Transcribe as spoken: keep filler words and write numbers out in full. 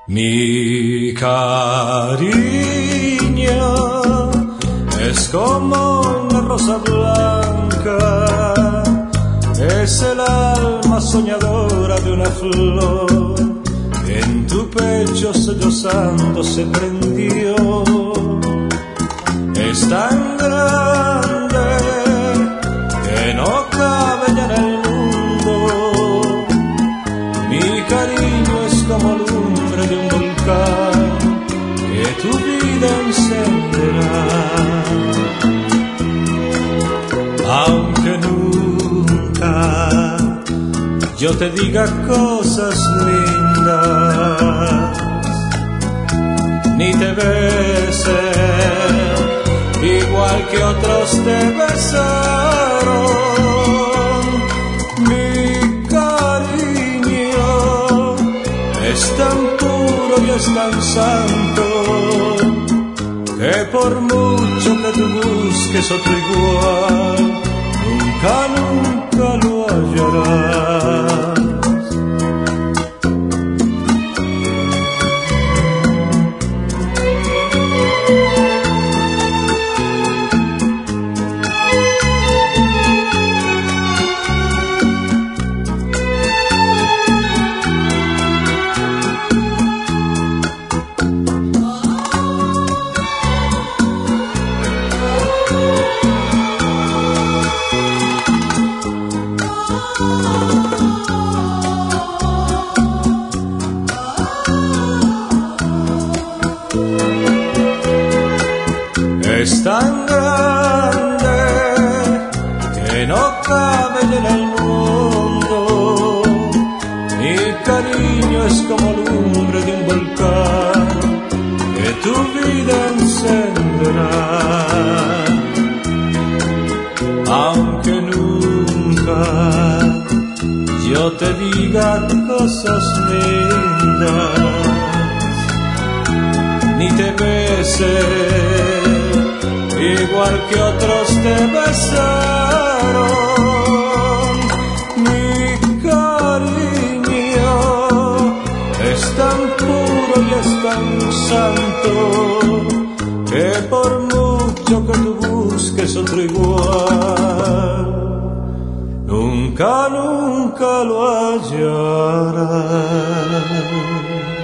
Mi cariño es como una rosa blanca, es el alma soñadora de una flor que en tu pecho sollozando se prendió. Es tan grande que no cabe ya en el mundo. Mi cariño es como lumbre de un volcán que tu vida encenderá. Aunque nunca yo te diga cosas lindas, ni te bese igual que otros te besaron, mi cariño es tan puro y es tan santo que por mucho que tú busques otro igual, nunca, nunca lo hallarás. Es tan grande que no cabe en el mundo. Mi cariño es como lumbre de un volcán que tu vida encenderá. Aunque nunca yo te diga cosas lindas, ni te bese igual que otros te besaron, mi cariño es tan puro y es tan santo que por mucho que tú busques otro igual, nunca, nunca lo hallarás.